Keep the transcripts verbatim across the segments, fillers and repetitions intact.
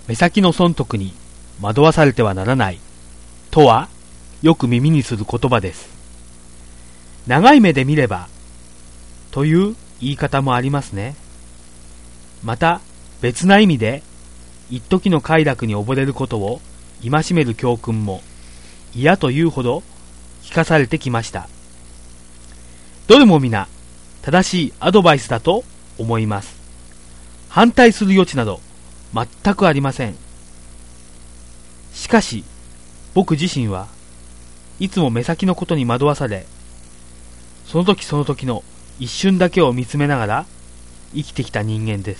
目先の損得に惑わされてはならないとはよく耳にする言葉です。長い目で見ればという言い方もありますね。また別な意味で一時の快楽に溺れることを戒める教訓も嫌というほど聞かされてきました。どれも皆正しいアドバイスだと思います。反対する余地など全くありません。しかし僕自身はいつも目先のことに惑わされ、その時その時の一瞬だけを見つめながら生きてきた人間です。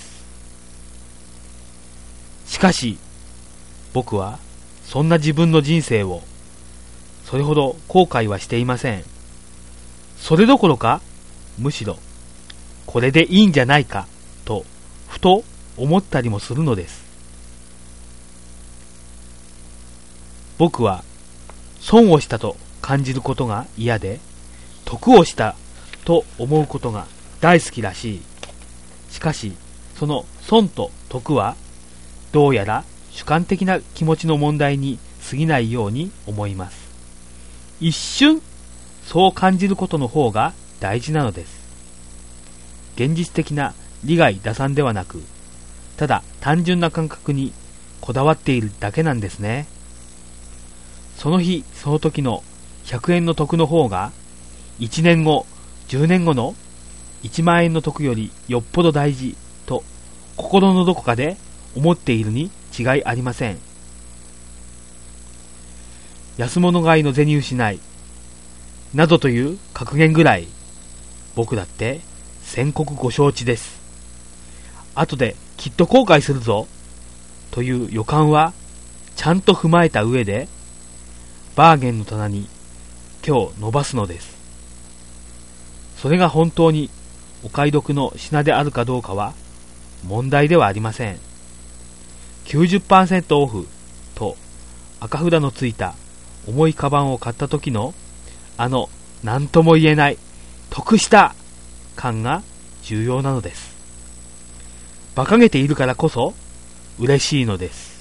しかし僕はそんな自分の人生をそれほど後悔はしていません。それどころかむしろこれでいいんじゃないかとふと思ったりもするのです。僕は損をしたと感じることが嫌で、得をしたと思うことが大好きらしい。しかしその損と得はどうやら主観的な気持ちの問題に過ぎないように思います。一瞬そう感じることの方が大事なのです。現実的な利害打算ではなく、ただ単純な感覚にこだわっているだけなんですね。その日その時のひゃくえんの得の方がいちねんご、じゅうねんごのいちまんえんの得よりよっぽど大事と心のどこかで思っているに違いありません。安物買いの銭失いなどという格言ぐらい僕だって先刻ご承知です。後できっと後悔するぞという予感はちゃんと踏まえた上でバーゲンの棚に手を伸ばすのです。それが本当にお買い得の品であるかどうかは問題ではありません。きゅうじゅっパーセント オフと赤札のついた重いカバンを買った時のあの何とも言えない得した感が重要なのです。馬鹿げているからこそ嬉しいのです。